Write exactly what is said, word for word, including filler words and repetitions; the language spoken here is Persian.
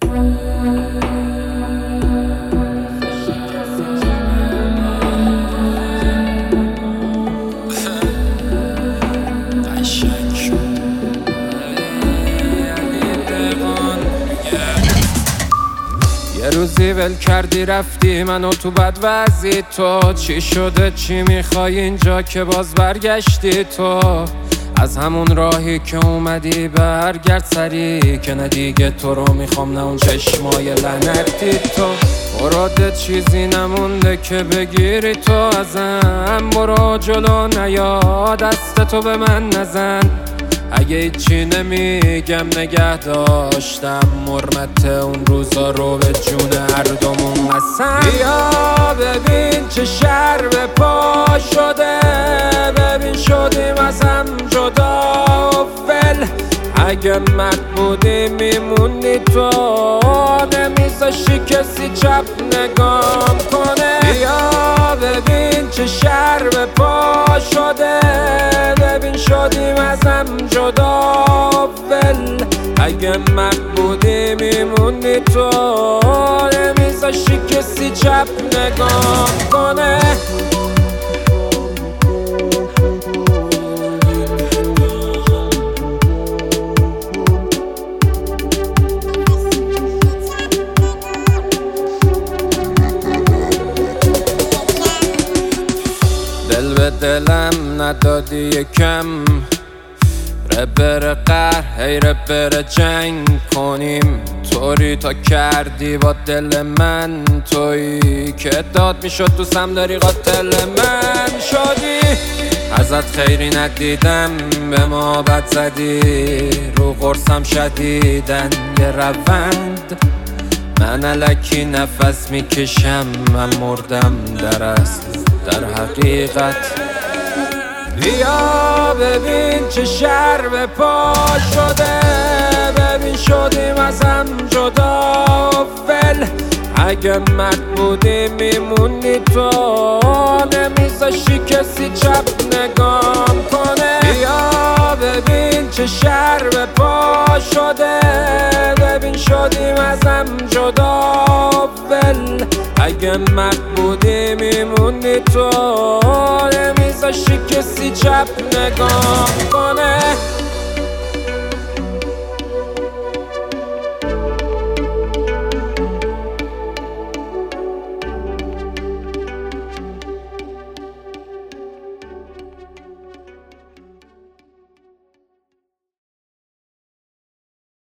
یه روزی ول کردی رفتی منو تو بد وضعی، تو چی شده چی میخوای اینجا که باز برگشتی؟ تو از همون راهی که اومدی برگرد سری، که نه دیگه تو رو میخوام نه اون چشمای لعنتی. تو مراد چیزی نمونده که بگیری تو ازم، برو جلو نیا دست تو به من نزن. اگه هیچی نمیگم نگه داشتم مرمت اون روزا رو به جون هر دومون قسم. بیا ببین چه شر به پا شده، ببین شدیم از هم جدا و فل. اگه مرد بودی میموندی تو، نمیذاشی کسی چپ نگام کنه. بیا ببین چه شر به پا شده، ببین شدیم از هم جدا ول. اگه مرد بودی میموندی تو، نمیذاشی کسی چپ نگام کنه. دل به دلم ندادی یکم، ربر قهر هی ربر جنگ کنیم. طوری تا کردی با دل من، تویی که داد میشد دوستم داری قاتل من شدی. ازت خیری ندیدم به ما بد زدی، رو قرصم شدیدن یه روند. من الکی نفس میکشم من مردم در اصل در حقیقت. بیا ببین چه شر به پا شده، ببین شدیم از هم جدا و فل. اگه مرد بودی میموندی تو، نمیذاشی کسی چپ نگام کنه. بیا ببین چه شر به پا شده، ببین شدیم از هم جدا و فل. اگه مرد بودی میموندی تو، نمیذاشی کسی چپ نگام کنه.